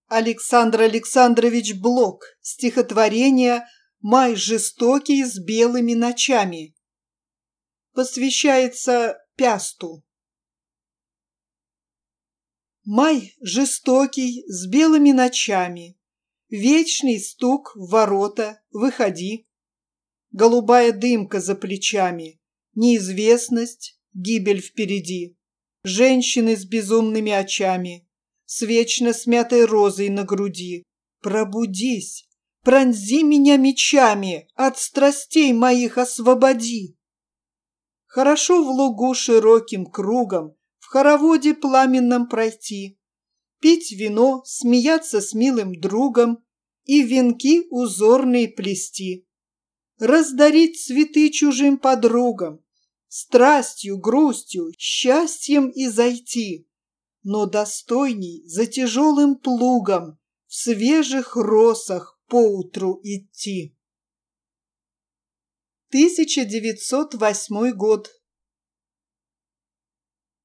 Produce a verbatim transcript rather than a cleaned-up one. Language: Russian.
Александр Александрович Блок. Стихотворение «Май жестокий с белыми ночами». Посвящается Пясту. Май жестокий с белыми ночами, вечный стук в ворота, выходи. Голубая дымка за плечами, неизвестность, гибель впереди. Женщины с безумными очами, с вечно смятой розой на груди. Пробудись, пронзи меня мечами, от страстей моих освободи. Хорошо в лугу широким кругом, в хороводе пламенном пройти, пить вино, смеяться с милым другом и венки узорные плести, раздарить цветы чужим подругам, страстью, грустью, счастьем и зайти, но достойней за тяжелым плугом в свежих росах поутру идти. тысяча девятьсот восьмой год.